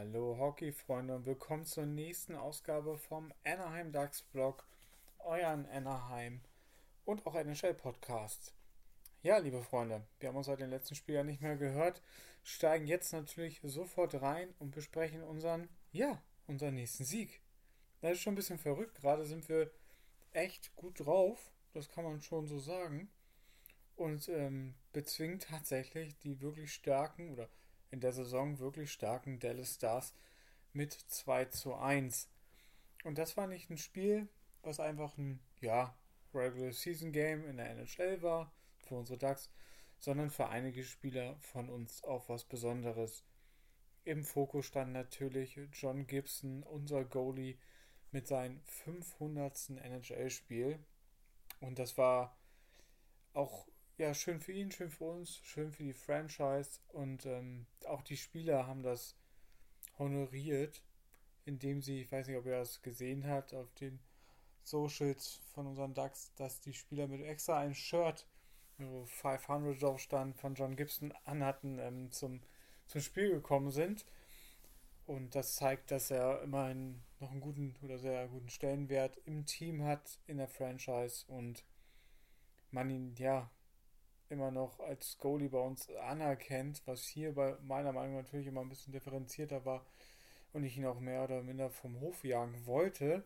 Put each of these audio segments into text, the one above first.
Hallo Hockey-Freunde und willkommen zur nächsten Ausgabe vom Anaheim Ducks Blog, euren Anaheim und auch NHL-Podcast. Ja, liebe Freunde, wir haben uns seit dem letzten Spiel ja nicht mehr gehört, steigen jetzt natürlich sofort rein und besprechen unseren nächsten Sieg. Das ist schon ein bisschen verrückt, gerade sind wir echt gut drauf, das kann man schon so sagen. Und bezwingt tatsächlich die wirklich starken oder in der Saison wirklich starken Dallas Stars mit 2:1. Und das war nicht ein Spiel, was einfach ein, Regular Season Game in der NHL war, für unsere Ducks, sondern für einige Spieler von uns auch was Besonderes. Im Fokus stand natürlich John Gibson, unser Goalie, mit seinem 500. NHL-Spiel. Und das war auch schön für ihn, schön für uns, schön für die Franchise. Und auch die Spieler haben das honoriert, indem sie, ich weiß nicht, ob ihr das gesehen habt, auf den Socials von unseren Ducks, dass die Spieler mit extra ein Shirt, wo 500 drauf stand, von John Gibson anhatten, zum Spiel gekommen sind. Und das zeigt, dass er immerhin noch einen guten oder sehr guten Stellenwert im Team hat, in der Franchise und man ihn immer noch als Goalie bei uns anerkennt, was hier bei meiner Meinung nach natürlich immer ein bisschen differenzierter war und ich ihn auch mehr oder minder vom Hof jagen wollte.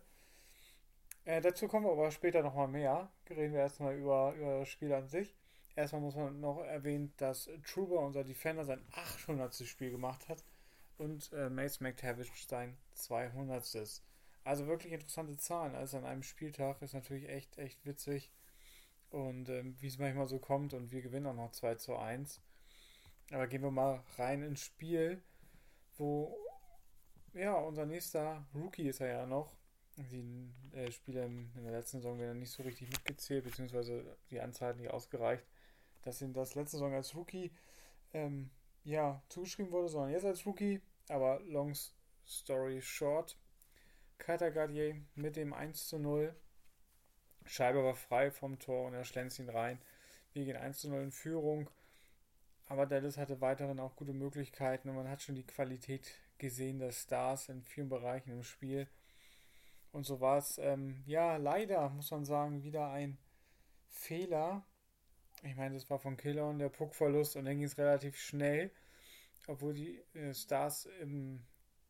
Dazu kommen wir aber später nochmal mehr. Reden wir erstmal über das Spiel an sich. Erstmal muss man noch erwähnen, dass Trouba, unser Defender, sein 800. Spiel gemacht hat und Mace McTavish sein 200. Also wirklich interessante Zahlen. Also an einem Spieltag ist natürlich echt witzig. Und wie es manchmal so kommt und wir gewinnen auch noch 2:1. Aber gehen wir mal rein ins Spiel, wo unser nächster Rookie ist er ja noch. Die Spieler in der letzten Saison werden nicht so richtig mitgezählt, beziehungsweise die Anzahl hat nicht ausgereicht, dass ihm das letzte Saison als Rookie zugeschrieben wurde, sondern jetzt als Rookie. Aber long story short, Kater Gadier mit dem 1:0. Scheibe war frei vom Tor und er schlänzt ihn rein. Wir gehen 1:0 in Führung. Aber Dallas hatte weiterhin auch gute Möglichkeiten und man hat schon die Qualität gesehen der Stars in vielen Bereichen im Spiel. Und so war es, leider, muss man sagen, wieder ein Fehler. Ich meine, das war von Killorn der Puckverlust und dann ging es relativ schnell, obwohl die Stars im,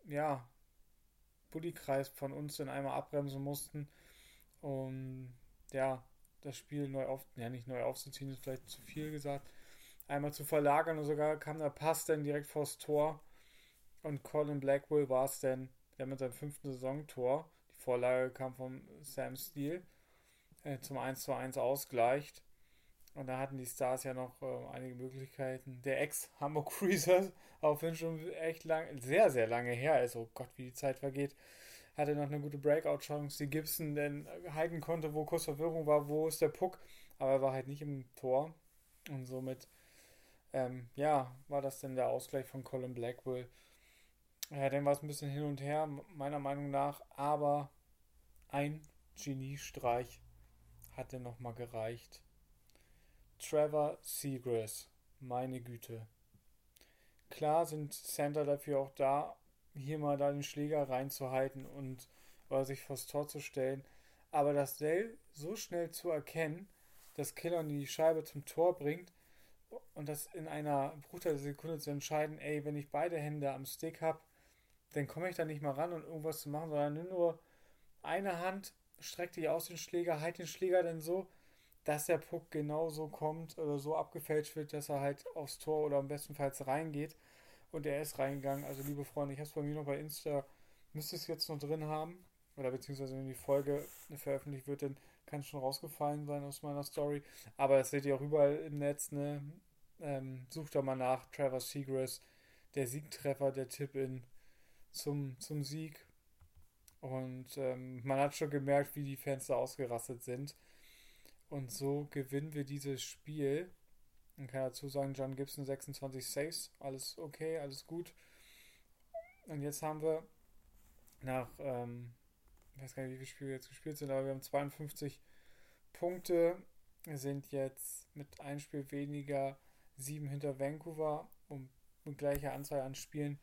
Bullykreis von uns in einmal abbremsen mussten, um das Spiel nicht neu aufzuziehen, ist vielleicht zu viel gesagt, einmal zu verlagern und sogar kam der Pass dann direkt vors Tor und Colin Blackwell war es dann, der mit seinem 5. Saisontor, die Vorlage kam von Sam Steele, zum 1:1 ausgleicht. Und da hatten die Stars ja noch einige Möglichkeiten. Der Ex-Hamburg Cruisers, auch wenn schon echt lang, sehr, sehr lange her ist, oh Gott, wie die Zeit vergeht, hatte noch eine gute Breakout-Chance, die Gibson dann halten konnte, wo kurz Verwirrung war, wo ist der Puck, aber er war halt nicht im Tor. Und somit, war das dann der Ausgleich von Colin Blackwell. Ja, dann war es ein bisschen hin und her, meiner Meinung nach, aber ein Geniestreich hatte nochmal gereicht. Trevor Seagrass, meine Güte. Klar sind Center dafür auch da, hier mal da den Schläger reinzuhalten und oder sich vors Tor zu stellen. Aber das so schnell zu erkennen, dass Killorn die Scheibe zum Tor bringt und das in einer Bruchteil der Sekunde zu entscheiden, ey, wenn ich beide Hände am Stick habe, dann komme ich da nicht mal ran und irgendwas zu machen, sondern nimm nur eine Hand, streck dich aus den Schläger, halt den Schläger dann so, dass der Puck genauso kommt oder so abgefälscht wird, dass er halt aufs Tor oder am bestenfalls reingeht. Und er ist reingegangen. Also liebe Freunde, ich habe es bei mir noch bei Insta, müsste es jetzt noch drin haben. Oder beziehungsweise wenn die Folge veröffentlicht wird, dann kann es schon rausgefallen sein aus meiner Story. Aber das seht ihr auch überall im Netz, ne? Sucht da mal nach. Trevor Seagrass, der Siegtreffer, der Tip-In zum Sieg. Und man hat schon gemerkt, wie die Fans da ausgerastet sind. Und so gewinnen wir dieses Spiel. Man kann dazu sagen, John Gibson 26 Saves, alles okay, alles gut. Und jetzt haben wir nach, ich weiß gar nicht, wie viele Spiele jetzt gespielt sind, aber wir haben 52 Punkte. Wir sind jetzt mit einem Spiel weniger 7 hinter Vancouver und mit gleicher Anzahl an Spielen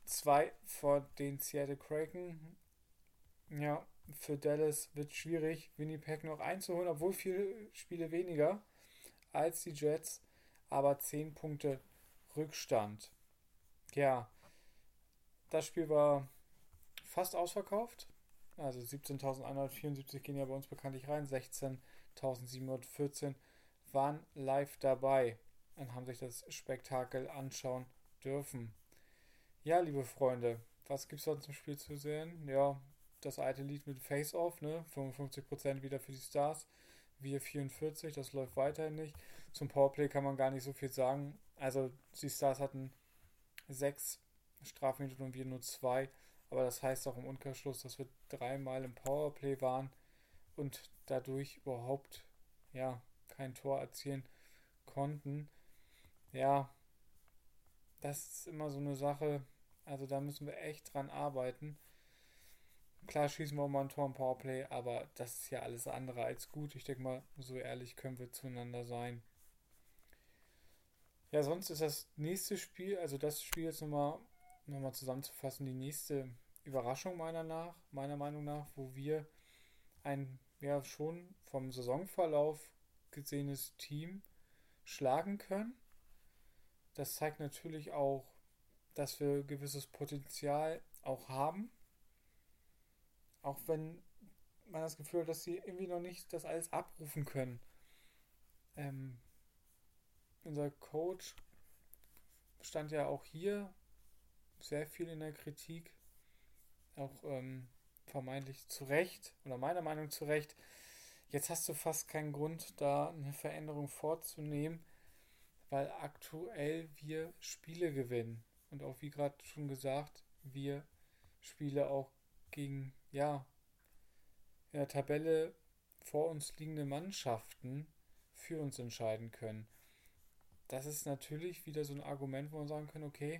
2 vor den Seattle Kraken. Ja, für Dallas wird schwierig, Winnipeg noch einzuholen, obwohl 4 Spiele weniger als die Jets, aber 10 Punkte Rückstand. Ja, das Spiel war fast ausverkauft. Also 17.174 gehen ja bei uns bekanntlich rein, 16.714 waren live dabei und haben sich das Spektakel anschauen dürfen. Ja, liebe Freunde, was gibt es sonst im Spiel zu sehen? Ja, das alte Lied mit Face Off, ne? 55% wieder für die Stars. Wir 44, das läuft weiterhin nicht. Zum Powerplay kann man gar nicht so viel sagen. Also die Stars hatten 6 Strafminuten und wir nur 2. Aber das heißt auch im Umkehrschluss, dass wir 3-mal im Powerplay waren und dadurch überhaupt kein Tor erzielen konnten. Ja, das ist immer so eine Sache. Also da müssen wir echt dran arbeiten. Klar schießen wir auch mal ein Tor im Powerplay, aber das ist ja alles andere als gut. Ich denke mal, so ehrlich können wir zueinander sein. Ja, sonst ist das nächste Spiel, also das Spiel jetzt nochmal zusammenzufassen, die nächste Überraschung meiner Meinung nach, wo wir ein schon vom Saisonverlauf gesehenes Team schlagen können. Das zeigt natürlich auch, dass wir gewisses Potenzial auch haben. Auch wenn man das Gefühl hat, dass sie irgendwie noch nicht das alles abrufen können. Unser Coach stand ja auch hier sehr viel in der Kritik. Auch vermeintlich zu Recht, oder meiner Meinung nach zu Recht. Jetzt hast du fast keinen Grund, da eine Veränderung vorzunehmen, weil aktuell wir Spiele gewinnen. Und auch wie gerade schon gesagt, wir Spiele auch gegen, in der Tabelle vor uns liegende Mannschaften für uns entscheiden können. Das ist natürlich wieder so ein Argument, wo man sagen kann, okay,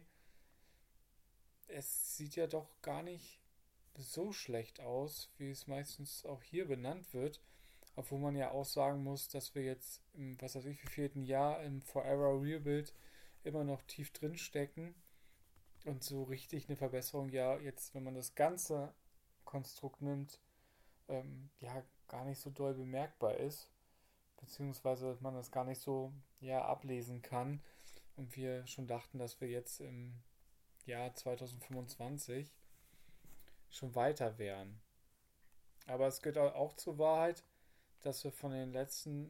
es sieht ja doch gar nicht so schlecht aus, wie es meistens auch hier benannt wird. Obwohl man ja auch sagen muss, dass wir jetzt im, was weiß ich, wie 4. Jahr im Forever Rebuild immer noch tief drin stecken und so richtig eine Verbesserung jetzt, wenn man das ganze Konstrukt nimmt, gar nicht so doll bemerkbar ist, beziehungsweise man das gar nicht so ablesen kann und wir schon dachten, dass wir jetzt im Jahr 2025 schon weiter wären. Aber es gehört auch zur Wahrheit, dass wir von den letzten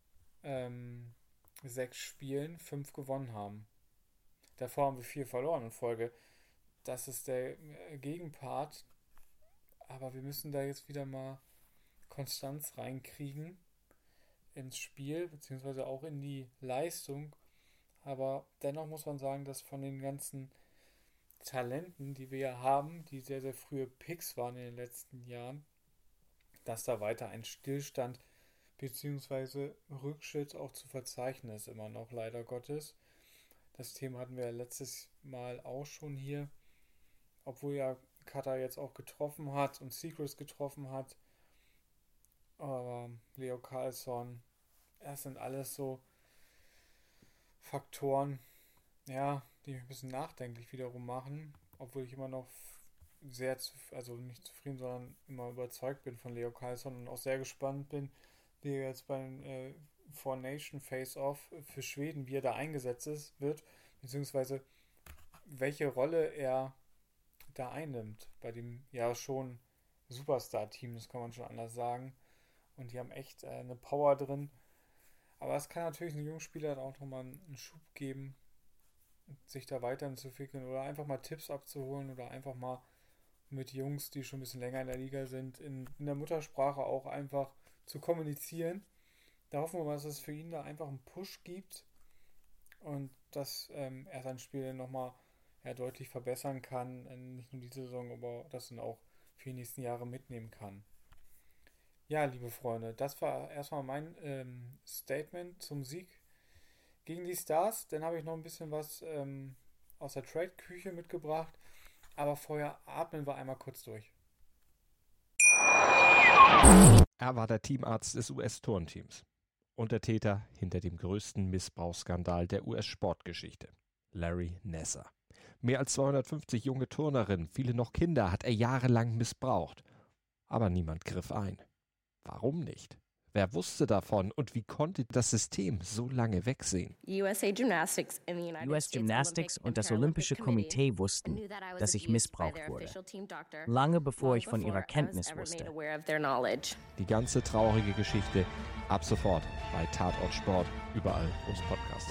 6 Spielen 5 gewonnen haben. Davor haben wir 4 verloren in Folge. Das ist der Gegenpart. Aber wir müssen da jetzt wieder mal Konstanz reinkriegen ins Spiel, beziehungsweise auch in die Leistung. Aber dennoch muss man sagen, dass von den ganzen Talenten, die wir ja haben, die sehr, sehr frühe Picks waren in den letzten Jahren, dass da weiter ein Stillstand bzw. Rückschritt auch zu verzeichnen ist, immer noch, leider Gottes. Das Thema hatten wir ja letztes Mal auch schon hier, obwohl ja Cutter jetzt auch getroffen hat und Secrets getroffen hat. Aber Leo Carlsson, das sind alles so Faktoren, die mich ein bisschen nachdenklich wiederum machen, obwohl ich immer noch also nicht zufrieden, sondern immer überzeugt bin von Leo Carlsson und auch sehr gespannt bin, wie er jetzt beim Four Nation Face-Off für Schweden, wie er da eingesetzt wird, beziehungsweise welche Rolle er da einnimmt bei dem schon Superstar-Team, das kann man schon anders sagen. Und die haben echt eine Power drin. Aber es kann natürlich einen jungen Spieler auch nochmal einen Schub geben, sich da weiterzuentwickeln oder einfach mal Tipps abzuholen oder einfach mal mit Jungs, die schon ein bisschen länger in der Liga sind, in der Muttersprache auch einfach zu kommunizieren. Da hoffen wir mal, dass es für ihn da einfach einen Push gibt und dass er sein Spiel nochmal deutlich verbessern kann. Nicht nur diese Saison, aber das dann auch für die nächsten Jahre mitnehmen kann. Ja, liebe Freunde, das war erstmal mein Statement zum Sieg gegen die Stars. Dann habe ich noch ein bisschen was aus der Trade-Küche mitgebracht. Aber vorher atmen wir einmal kurz durch. Er war der Teamarzt des US-Turnteams und der Täter hinter dem größten Missbrauchsskandal der US-Sportgeschichte, Larry Nassar. Mehr als 250 junge Turnerinnen, viele noch Kinder, hat er jahrelang missbraucht. Aber niemand griff ein. Warum nicht? Wer wusste davon und wie konnte das System so lange wegsehen? US Gymnastics und das Olympische Komitee wussten, dass ich missbraucht wurde, lange bevor ich von ihrer Kenntnis wusste. Die ganze traurige Geschichte ab sofort bei Tatort Sport, überall, wo es Podcasts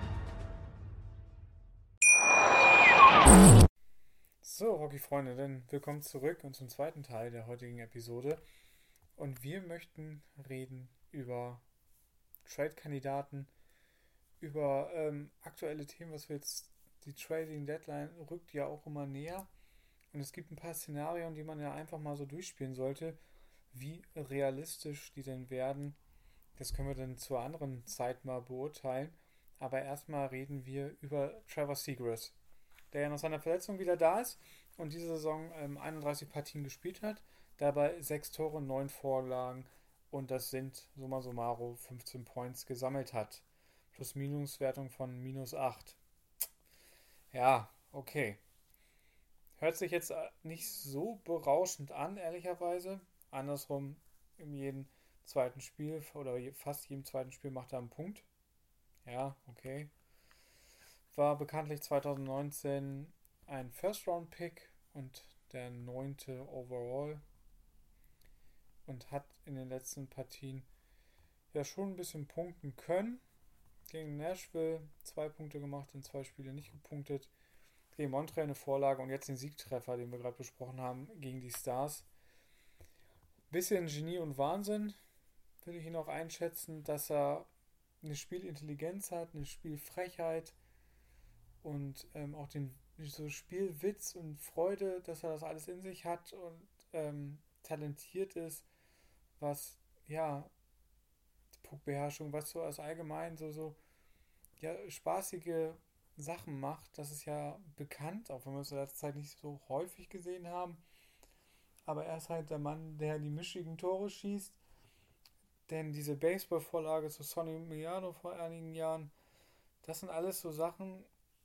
gibt. So, Hockey-Freunde, dann willkommen zurück und zum zweiten Teil der heutigen Episode. Und wir möchten reden über Trade-Kandidaten, über aktuelle Themen, was wir jetzt, die Trading Deadline rückt ja auch immer näher. Und es gibt ein paar Szenarien, die man ja einfach mal so durchspielen sollte, wie realistisch die denn werden. Das können wir dann zur anderen Zeit mal beurteilen. Aber erstmal reden wir über Trevor Zegras, der ja nach seiner Verletzung wieder da ist und diese Saison 31 Partien gespielt hat. Dabei 6 Tore, 9 Vorlagen und das sind summa summarum 15 Points gesammelt hat. Plus-Minus-Wertung von -8. Ja, okay. Hört sich jetzt nicht so berauschend an, ehrlicherweise. Andersrum, in jedem zweiten Spiel oder fast jedem zweiten Spiel macht er einen Punkt. Ja, okay. War bekanntlich 2019 ein First-Round-Pick und der 9. Overall. Und hat in den letzten Partien ja schon ein bisschen punkten können. Gegen Nashville 2 Punkte gemacht, in 2 Spiele nicht gepunktet. Gegen Montreal eine Vorlage und jetzt den Siegtreffer, den wir gerade besprochen haben, gegen die Stars. Bisschen Genie und Wahnsinn würde ich ihn auch einschätzen, dass er eine Spielintelligenz hat, eine Spielfrechheit und auch den so Spielwitz und Freude, dass er das alles in sich hat und talentiert ist, was, ja, Puckbeherrschung, was so als allgemein so ja, spaßige Sachen macht. Das ist ja bekannt, auch wenn wir es in letzter Zeit nicht so häufig gesehen haben. Aber er ist halt der Mann, der die mischigen Tore schießt. Denn diese Baseball-Vorlage zu Sonny Milano vor einigen Jahren, das sind alles so Sachen,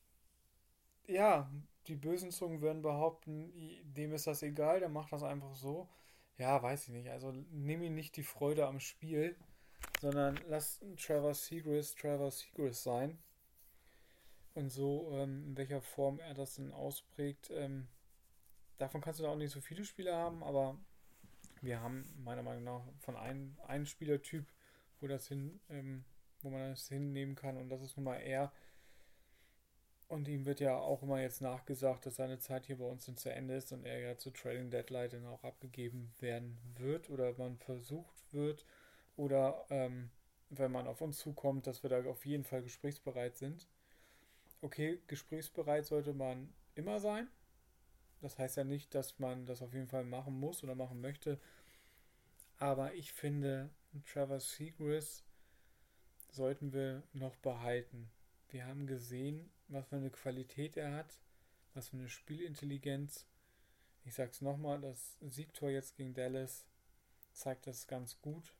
ja, die bösen Zungen würden behaupten, dem ist das egal, der macht das einfach so. Ja, weiß ich nicht. Also nimm ihm nicht die Freude am Spiel, sondern lass Trevor Zegras sein. Und so, in welcher Form er das denn ausprägt, davon kannst du da auch nicht so viele Spieler haben, aber wir haben meiner Meinung nach von einem Spielertyp, wo man das hinnehmen kann, und das ist nun mal er. Und ihm wird ja auch immer jetzt nachgesagt, dass seine Zeit hier bei uns dann zu Ende ist und er ja zur Trading Deadline dann auch abgegeben werden wird oder man versucht wird oder wenn man auf uns zukommt, dass wir da auf jeden Fall gesprächsbereit sind. Okay, gesprächsbereit sollte man immer sein. Das heißt ja nicht, dass man das auf jeden Fall machen muss oder machen möchte. Aber ich finde, Trevor Zegras sollten wir noch behalten. Wir haben gesehen, was für eine Qualität er hat, was für eine Spielintelligenz. Ich sag's nochmal, das Siegtor jetzt gegen Dallas zeigt das ganz gut.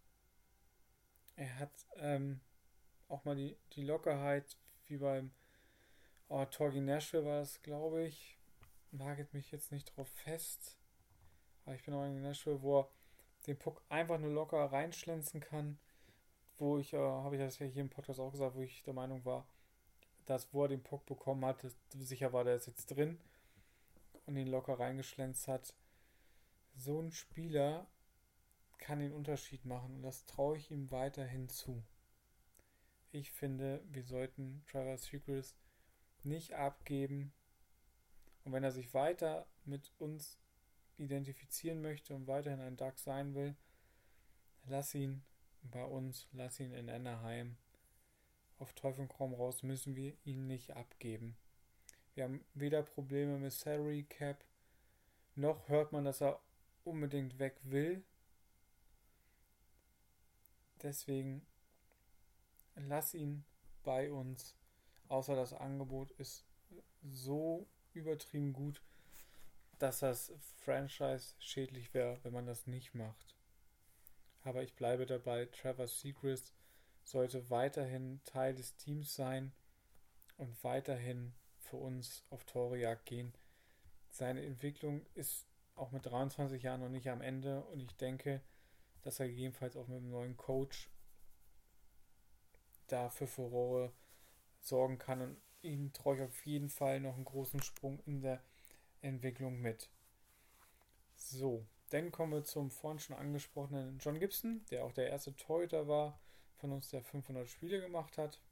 Er hat auch mal die Lockerheit, wie beim Tor gegen Nashville war das, glaube ich. Nagelt mich jetzt nicht drauf fest. Aber ich bin auch in Nashville, wo er den Puck einfach nur locker reinschlänzen kann. Wo ich, habe ich das ja hier im Podcast auch gesagt, wo ich der Meinung war, dass wo er den Puck bekommen hat, sicher war, der ist jetzt drin und ihn locker reingeschlänzt hat. So ein Spieler kann den Unterschied machen und das traue ich ihm weiterhin zu. Ich finde, wir sollten Trevor Zegras nicht abgeben, und wenn er sich weiter mit uns identifizieren möchte und weiterhin ein Duck sein will, lass ihn bei uns, lass ihn in Anaheim. Auf Teufel komm raus müssen wir ihn nicht abgeben. Wir haben weder Probleme mit Salary Cap, noch hört man, dass er unbedingt weg will. Deswegen lass ihn bei uns. Außer das Angebot ist so übertrieben gut, dass das Franchise schädlich wäre, wenn man das nicht macht. Aber ich bleibe dabei, Trevor Zegras sollte weiterhin Teil des Teams sein und weiterhin für uns auf Torejagd gehen. Seine Entwicklung ist auch mit 23 Jahren noch nicht am Ende und ich denke, dass er gegebenenfalls auch mit einem neuen Coach da für Furore sorgen kann und ihm traue ich auf jeden Fall noch einen großen Sprung in der Entwicklung mit. So, dann kommen wir zum vorhin schon angesprochenen John Gibson, der auch der erste Torhüter war von uns, der 500 Spiele gemacht hat.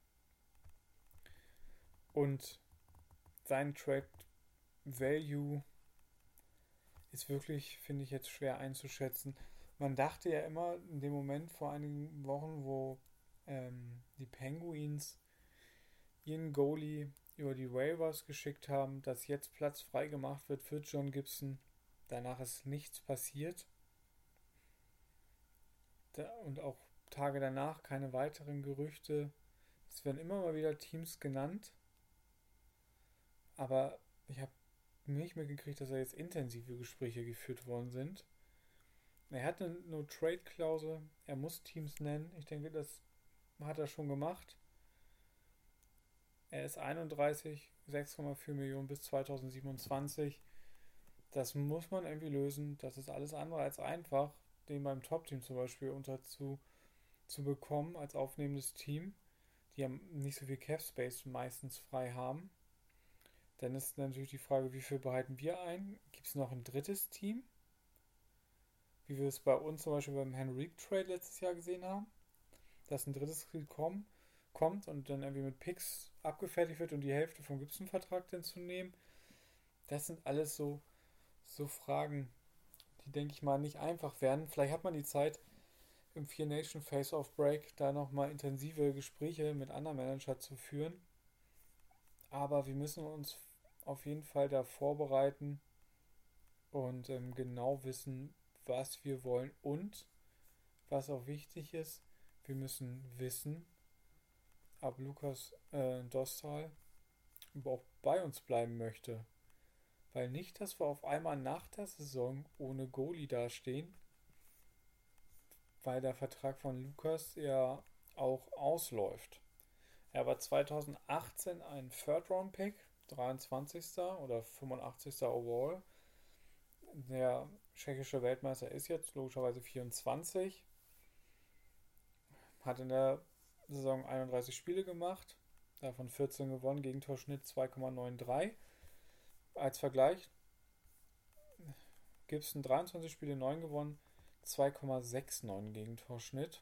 Und sein Trade Value ist wirklich, finde ich, jetzt schwer einzuschätzen. Man dachte ja immer in dem Moment vor einigen Wochen, wo die Penguins ihren Goalie über die Waivers geschickt haben, dass jetzt Platz frei gemacht wird für John Gibson. Danach ist nichts passiert. Und auch Tage danach keine weiteren Gerüchte. Es werden immer mal wieder Teams genannt. Aber ich habe nicht mitgekriegt, dass da jetzt intensive Gespräche geführt worden sind. Er hat eine No-Trade-Klausel. Er muss Teams nennen. Ich denke, das hat er schon gemacht. Er ist 31, 6,4 Millionen bis 2027. Das muss man irgendwie lösen. Das ist alles andere als einfach, den beim Top-Team zum Beispiel zu bekommen als aufnehmendes Team, die ja nicht so viel Cap-Space meistens frei haben. Dann ist natürlich die Frage, wie viel behalten wir ein? Gibt es noch ein drittes Team? Wie wir es bei uns zum Beispiel beim Henrik Trade letztes Jahr gesehen haben, dass ein drittes Team kommt und dann irgendwie mit Picks abgefertigt wird und die Hälfte vom Gibson-Vertrag dann zu nehmen. Das sind alles so Fragen, die, denke ich mal, nicht einfach werden. Vielleicht hat man die Zeit im 4-Nation Face-Off Break da nochmal intensive Gespräche mit anderen Managern zu führen. Aber wir müssen uns auf jeden Fall da vorbereiten und genau wissen, was wir wollen. Und was auch wichtig ist, wir müssen wissen, ob Lukas Dostal überhaupt bei uns bleiben möchte. Weil nicht, dass wir auf einmal nach der Saison ohne Goalie dastehen, weil der Vertrag von Lukas ja auch ausläuft. Er war 2018 ein Third-Round-Pick, 23. oder 85. Overall. Der tschechische Weltmeister ist jetzt logischerweise 24. Hat in der Saison 31 Spiele gemacht, davon 14 gewonnen, Gegentorschnitt 2,93. Als Vergleich, Gibson 23 Spiele, 9 gewonnen, 2,69 Gegentorschnitt.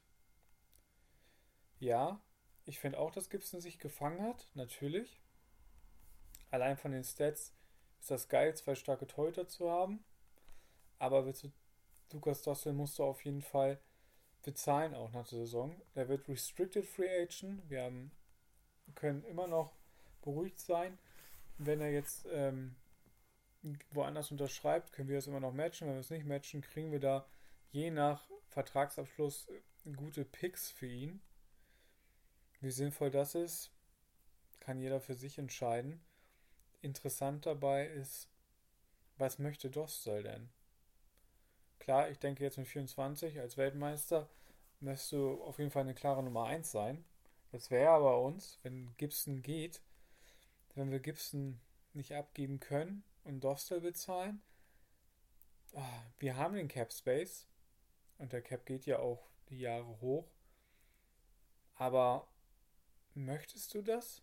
Ja, ich finde auch, dass Gibson sich gefangen hat, natürlich. Allein von den Stats ist das geil, 2 starke Torhüter zu haben. Aber Lukas Dostal musst du auf jeden Fall bezahlen, auch nach der Saison. Der wird Restricted Free Agent. Wir können immer noch beruhigt sein. Wenn er jetzt woanders unterschreibt, können wir das immer noch matchen. Wenn wir es nicht matchen, kriegen wir da je nach Vertragsabschluss gute Picks für ihn. Wie sinnvoll das ist, kann jeder für sich entscheiden. Interessant dabei ist, was möchte Dostal denn? Klar, ich denke jetzt mit 24 als Weltmeister möchtest du auf jeden Fall eine klare Nummer 1 sein. Das wäre aber uns, wenn Gibson geht, wenn wir Gibson nicht abgeben können und Dostal bezahlen. Wir haben den Cap Space und der Cap geht ja auch die Jahre hoch. Aber möchtest du das?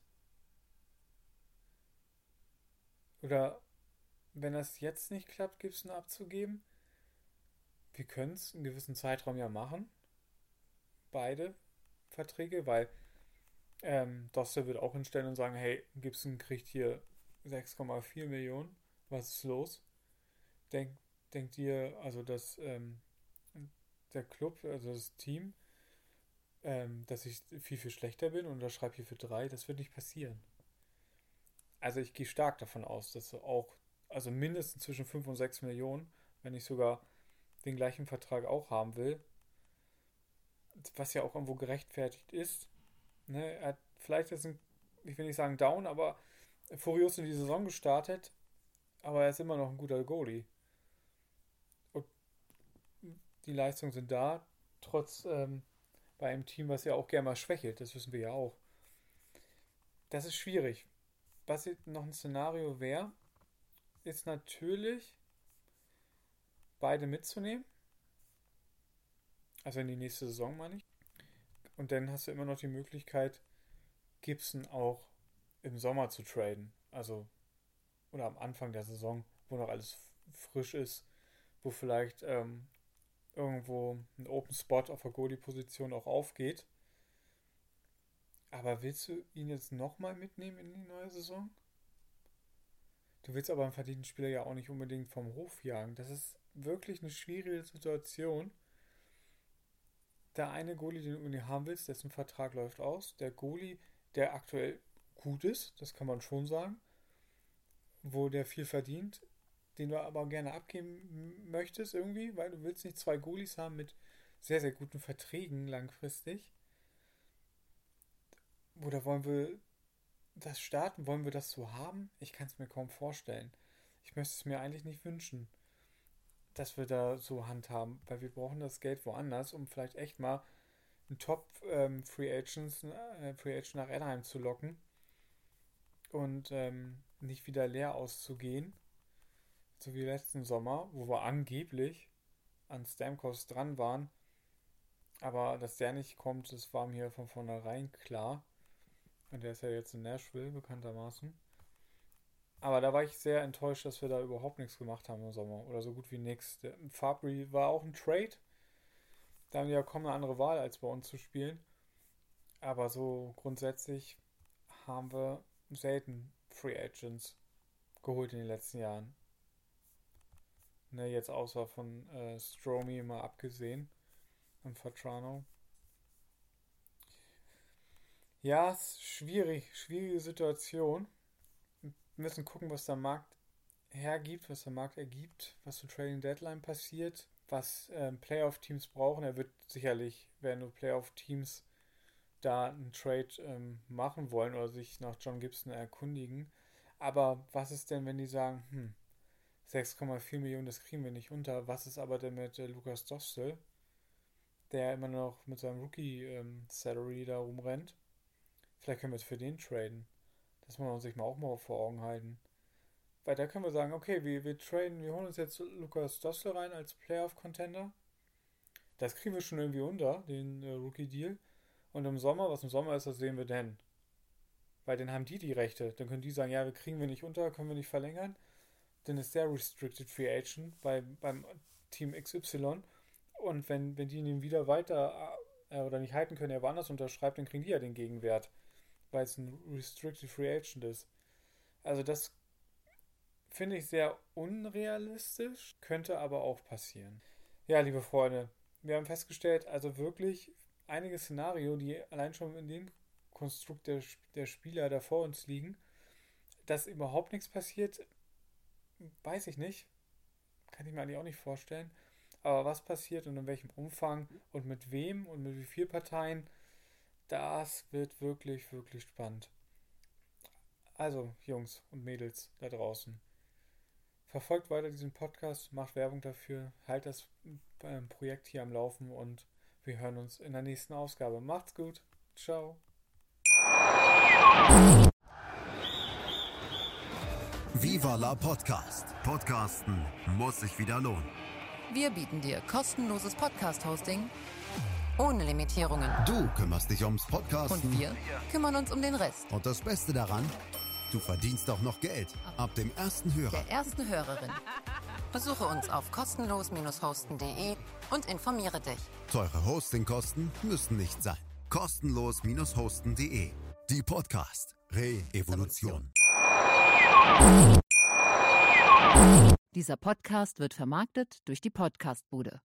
Oder wenn das jetzt nicht klappt, Gibson abzugeben? Wir können es einen gewissen Zeitraum ja machen. Beide Verträge, weil Dostal wird auch hinstellen und sagen, hey, Gibson kriegt hier 6,4 Millionen. Was ist los? Denkt ihr, also dass der Club, also das Team, dass ich viel, viel schlechter bin und unterschreibe hier für 3? Das wird nicht passieren. Also ich gehe stark davon aus, dass auch, also mindestens zwischen 5 und 6 Millionen, wenn ich sogar den gleichen Vertrag auch haben will, was ja auch irgendwo gerechtfertigt ist. Ne? Er hat vielleicht ist ich will nicht sagen down, aber furios in die Saison gestartet, aber er ist immer noch ein guter Goalie. Und die Leistungen sind da, trotz bei einem Team, was ja auch gerne mal schwächelt, das wissen wir ja auch. Das ist schwierig. was noch ein Szenario wäre, ist natürlich, beide mitzunehmen. Also in die nächste Saison, meine ich. Und dann hast du immer noch die Möglichkeit, Gibson auch im Sommer zu traden. Also, oder am Anfang der Saison, wo noch alles frisch ist, wo vielleicht irgendwo ein Open Spot auf der Goalie-Position auch aufgeht. Aber willst du ihn jetzt nochmal mitnehmen in die neue Saison? Du willst aber einen verdienten Spieler ja auch nicht unbedingt vom Hof jagen. Das ist wirklich eine schwierige Situation. Der eine Goalie, den du haben willst, dessen Vertrag läuft aus. Der Goalie, der aktuell gut ist, das kann man schon sagen, wo der viel verdient, den du aber gerne abgeben möchtest irgendwie, weil du willst nicht 2 Goalies haben mit sehr, sehr guten Verträgen langfristig. Oder wollen wir das starten? Wollen wir das so haben? Ich kann es mir kaum vorstellen. Ich möchte es mir eigentlich nicht wünschen, dass wir da so handhaben, weil wir brauchen das Geld woanders, um vielleicht echt mal einen Top-Free Agent nach Anaheim zu locken und nicht wieder leer auszugehen, so wie letzten Sommer, wo wir angeblich an Stamkos dran waren, aber dass der nicht kommt, das war mir von vornherein klar. Und der ist ja jetzt in Nashville, bekanntermaßen. Aber da war ich sehr enttäuscht, dass wir da überhaupt nichts gemacht haben im Sommer. Oder so gut wie nichts. Fabry war auch ein Trade. Da haben die ja kaum eine andere Wahl, als bei uns zu spielen. Aber so grundsätzlich haben wir selten Free Agents geholt in den letzten Jahren. Ne, jetzt außer von Stromey mal abgesehen. Und Vatrano. Ja, es ist schwierige Situation. Wir müssen gucken, was der Markt hergibt, was der Markt ergibt, was zur Trading Deadline passiert, was Playoff-Teams brauchen. Werden nur Playoff-Teams da einen Trade machen wollen oder sich nach John Gibson erkundigen. Aber was ist denn, wenn die sagen, 6,4 Millionen, das kriegen wir nicht unter. Was ist aber denn mit Lukas Dostal, der immer noch mit seinem Rookie-Salary da rumrennt? Vielleicht können wir es für den traden. Das muss man sich auch mal vor Augen halten. Weil da können wir sagen, okay, wir holen uns jetzt Lukas Dostal rein als Playoff-Contender. Das kriegen wir schon irgendwie unter, den Rookie-Deal. Und was im Sommer ist, das sehen wir dann. Weil dann haben die Rechte. Dann können die sagen, ja, kriegen wir nicht unter, können wir nicht verlängern. Dann ist der Restricted Free Agent beim Team XY. Und wenn die ihn wieder weiter oder nicht halten können, er woanders unterschreibt, dann kriegen die ja den Gegenwert. Weil es ein Restricted Free Agent ist. Also das finde ich sehr unrealistisch, könnte aber auch passieren. Ja, liebe Freunde, wir haben festgestellt, also wirklich einige Szenarien, die allein schon in dem Konstrukt der Spieler da vor uns liegen, dass überhaupt nichts passiert, weiß ich nicht. Kann ich mir eigentlich auch nicht vorstellen. Aber was passiert und in welchem Umfang und mit wem und mit wie vielen Parteien, das wird wirklich, wirklich spannend. Also, Jungs und Mädels da draußen, verfolgt weiter diesen Podcast, macht Werbung dafür, halt das Projekt hier am Laufen und wir hören uns in der nächsten Ausgabe. Macht's gut. Ciao. Viva la Podcast. Podcasten muss sich wieder lohnen. Wir bieten dir kostenloses Podcast-Hosting ohne Limitierungen. Du kümmerst dich ums Podcasten. Und wir kümmern uns um den Rest. Und das Beste daran, du verdienst auch noch Geld. Ab dem ersten Hörer. Der ersten Hörerin. Besuche uns auf kostenlos-hosten.de und informiere dich. Teure Hostingkosten müssen nicht sein. Kostenlos-hosten.de. Die Podcast Re-Evolution. Dieser Podcast wird vermarktet durch die Podcastbude.